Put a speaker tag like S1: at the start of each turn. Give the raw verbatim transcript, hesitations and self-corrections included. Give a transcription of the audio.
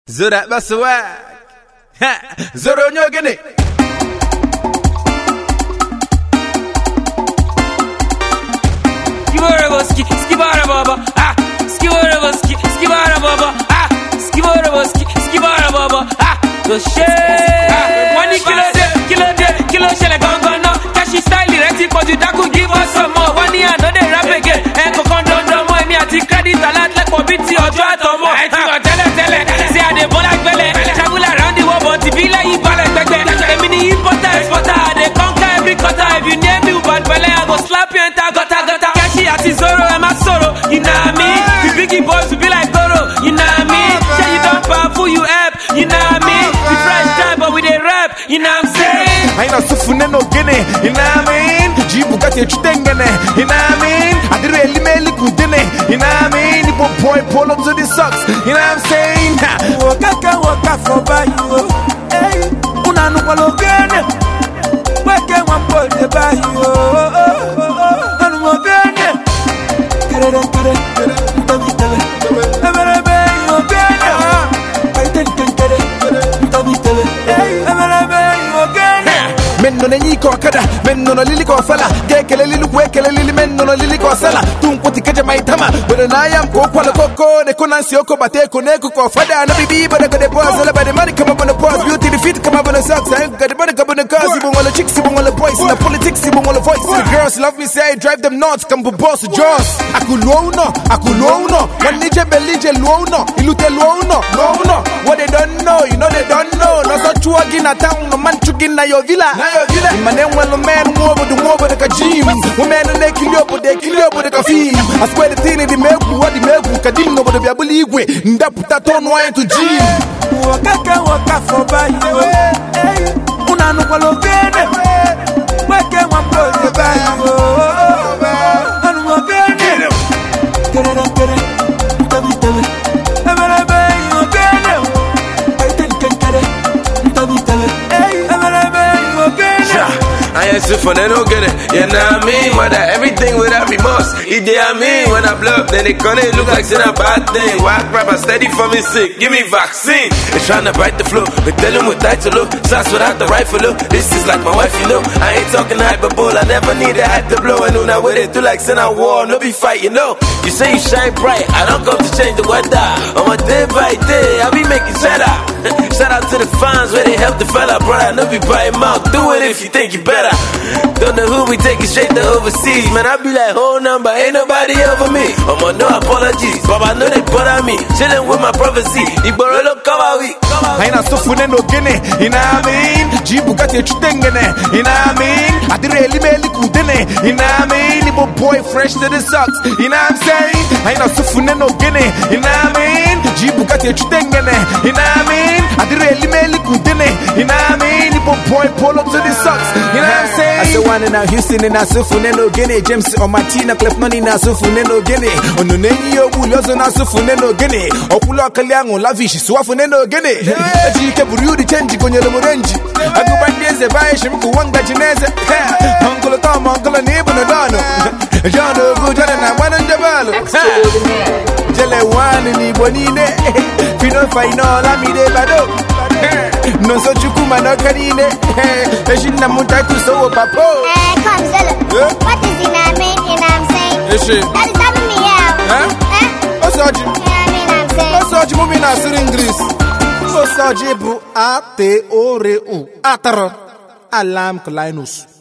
S1: Zora baswag. Ha, Zoro nyogene.
S2: Skibara boski, skibara baba. Ah, skibara boski, skibara baba. Ah, skibara boski, skibara baba. Ah, go share. Ah, one kilo de, kilo de, kilo shele gangan no. Kashi style ready for you that could give us some more. One year no dey rap again. Eh, ko kon don don mo emi ati credit alert like for biti ojo atomo. Eh, ti go tele tele. See I dey ball like belle. Travel around the world but be like you balance back there. Emi ni importer exporter. I dey conquer every quarter. If you name me bad belle, I go slap you enter gutter gutter. Ati Zoro, I'm a Zoro, you know what I mean? The biggie boys will be like Goro, you know what I mean? Say you don't powerful, you app, you know what I mean? We fresh time, but we dey rap, you know what I'm saying?
S1: I know sufune no gene, you know what I mean? Jibu kati chutengene, you know what I mean? Adire elimeli kudene, you know what I mean? Ipo boy pull up to the socks, you know what I'm saying?
S3: Waka waka for by you, hey, unanu kwalo gene, wake one boy de by you, anu mo gene.
S1: Menno ne nyiko kada, menno no lili ko fala, gekele lili kwekele lili menno no lili ko sala, tunkuti kaje maitama, bere na yam ko kwala koko, ne kunansi oko bate ko ne ko fada na bibi bere ko de boss, la bade money come up on the boss, beauty defeat come up on the socks, I got the money come on the cars, even all the chicks, even all the boys, in the politics, even all the voice, the girls love me say drive them nuts, come for boss Joss, akulo no, akulo no, one nije belije lo no, ilute lo no, no no, what they don't know, you know they don't know, no so chua gina town, no man chugina your villa. Imane well man more with the more with the kajim. Women they kill you but they kill you with the kafim. I swear the thing in the milk what the milk kadim no but the believe we ndaputa ton wine to gym.
S3: Waka waka for by you. Unanu kwalo gene. Wake one boy to by you. Anu mo gene. Gene gene. Tabi tabi. Amara bay mo gene. I think can gene. Tabi tabi.
S4: I ain't for they don't get it, you know what I mean? Mother, everything without remorse. It they I mean, when I blow up, then they gonna look like it's a bad thing. Whack rapper steady for me sick, give me vaccine. They tryna bite the flow, but tell them with tight to look. Shots without the rifle look. This is like my wife, you know. I ain't talking hyperbole, I never need a hype to blow. I know now what they do like send a war, no be fight, you know. You say you shine bright, I don't come to change the weather. On my day by day, I be making cheddar. Shout out to the fans where they help the fella, brother. No be by mouth, do it if you think you better. Don't know who we take it straight to overseas. Man, I be like, whole number, ain't nobody over me. I'm on no apologies, but I know they bother me. Chilling with my prophecy, Iboro don't cover we.
S1: I know sufune no gene, you know what I mean? Jibu kati chutengene, you know what I mean? Adire elimeli kudene, you know what I mean? Ipo boy fresh to the socks, you know what I'm saying? I know sufune no gene, you know what I mean? Jibu kati chutengene, you know what I mean? Adire elimeli kudene, you know what I mean? Ipo boy pull up to the socks, you know what I'm saying?
S3: I say one in a Houston in a sufune no gene, James or Martina Clef money in a sufune no gene, on the name you will also not sufune no gene, or Pula Kalyango lavish, swafune no gene. Jika Buru change on your Morenji. I go back there, the Baishim, Kuanga Chinese, Uncle Tom, Uncle and Neighbor Nadano, John Ogujan and I went on the ball. Jelle one in Ibonine, Pino Fino, Lamide Bado. No so Chukuma no Karine, Eshina Mutaku so Papo.
S5: Eh, come, Zella. What is in our main in I'm saying? That is having me out. Eh?
S1: What's that?
S5: Yeah, I mean, I'm saying.
S1: What's that? Moving us in English. What's that? Bro, A T O R E U. Atar. Alam Kalainus.